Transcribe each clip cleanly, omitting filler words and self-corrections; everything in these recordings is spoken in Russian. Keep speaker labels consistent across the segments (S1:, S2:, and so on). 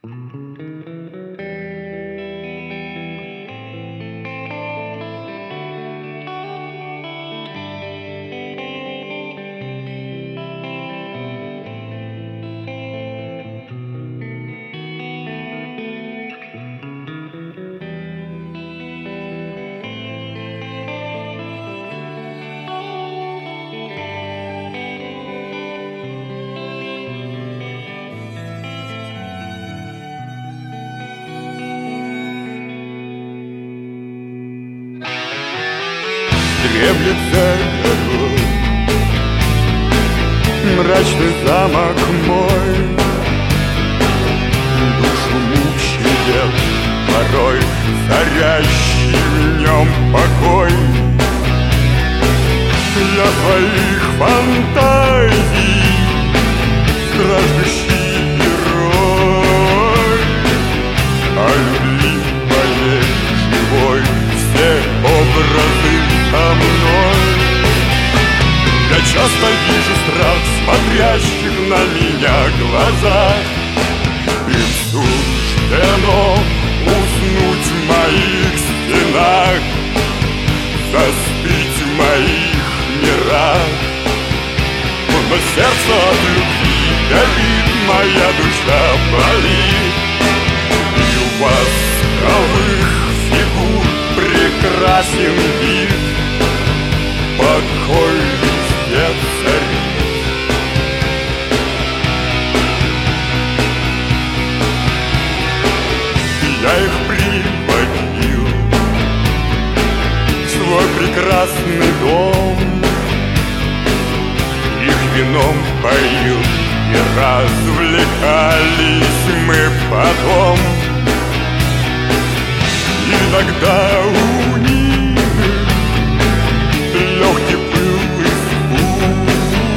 S1: Дремлет за горой мрачный замок мой, душу мучает порой царящий в нем покой. Для своих фантазий страждущий герой, о любви моей живой все образы со мной. Я часто вижу страх смотрящих на меня глазах. Им суждено уснуть в моих стенах, заспить в моих мирах. Но сердце от любви горит, моя душа болит, и у восковых фигур прекрасен вид, покой везде царит. Я их приводил в свой прекрасный дом, их вином поил, и развлекались мы потом. Иногда у них легкий был испуг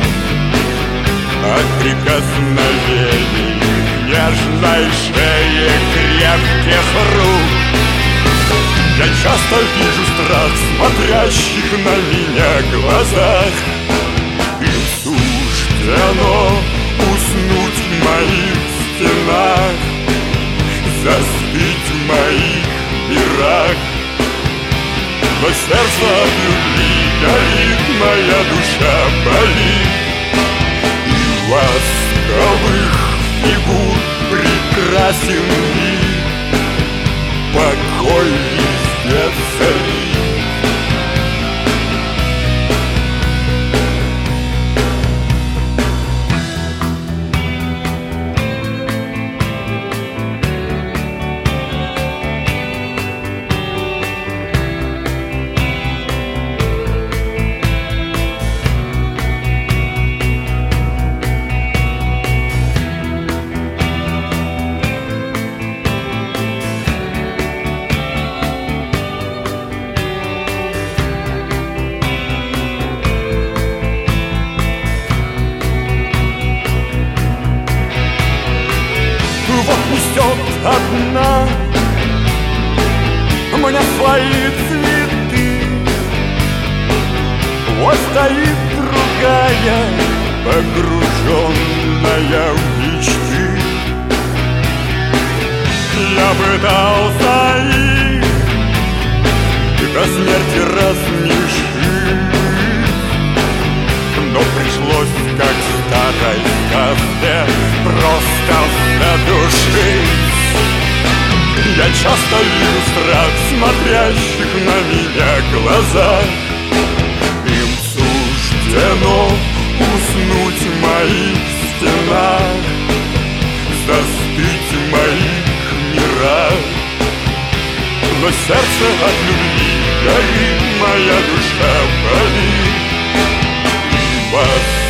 S1: от прикосновений нежной шеи крепких рук. Я часто вижу страх смотрящих на меня глазах. Им суждено уснуть в моих стенах, заспить в моих мирах. Но сердце от любви горит, моя душа болит, и восковых фигур прекрасен вид, покой везде царит. Вот несет одна мне свои цветы, вот стоит другая, погруженная в мечты. Я пытался их до смерти рассмешить, но пришлось, как в старой сказке, просто задушить. Я часто вижу страх смотрящих на меня глазах. Им суждено уснуть в моих стенах, заспить в моих мирах. Но сердце от любви горит, моя душа болит, и вас